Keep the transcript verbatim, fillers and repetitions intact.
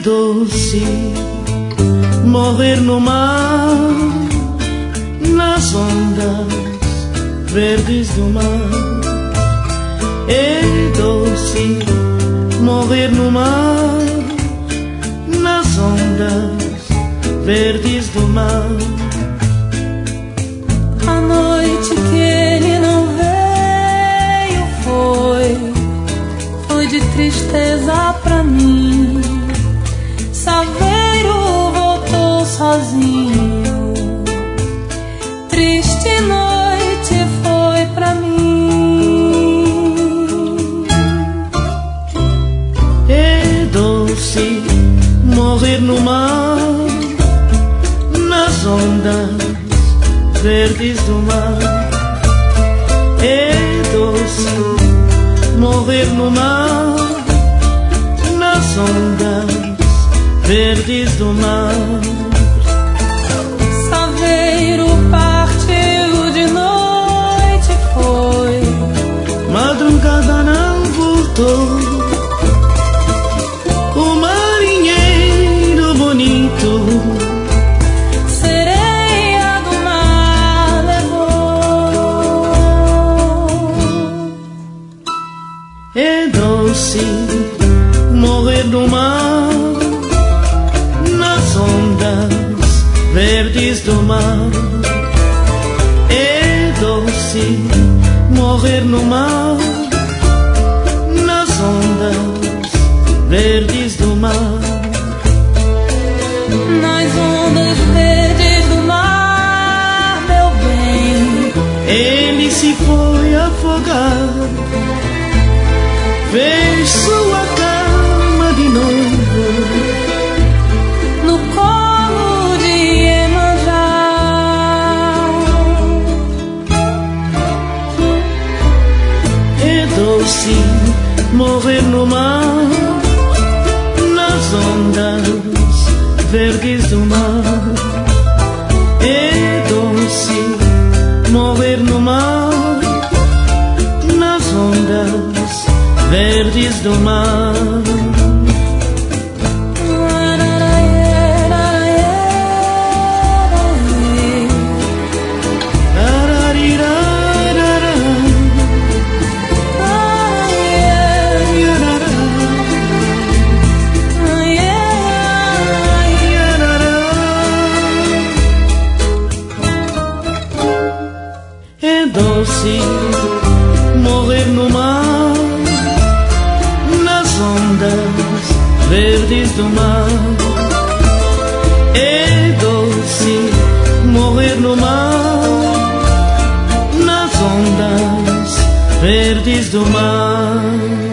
doce morrer no mar, nas ondas verdes do mar. É doce morrer no mar, nas ondas verdes do mar. A noite que ele não veio foi, foi de tristeza pra mim. Saveiro voltou sozinho, triste noite foi pra mim. É doce morrer no mar, nas ondas verdes do mar. É doce morrer no mar, nas ondas verdes do mar. Saveiro partiu de noite foi, madrugada não voltou. O marinheiro bonito sereia do mar levou. É doce morrer no mar, nas ondas verdes do mar. É doce morrer no mar, nas ondas verdes do mar. Nas ondas verdes do mar, meu bem, Ele se foi afogar, fez sua cama de noivo no colo de Iemanjá. É doce morrer no mar, nas ondas verdes do mar. É doce morrer no mar, nas ondas verdes do mar. É doce morrer no mar, nas ondas verdes do mar. É doce morrer no mar, nas ondas verdes do mar.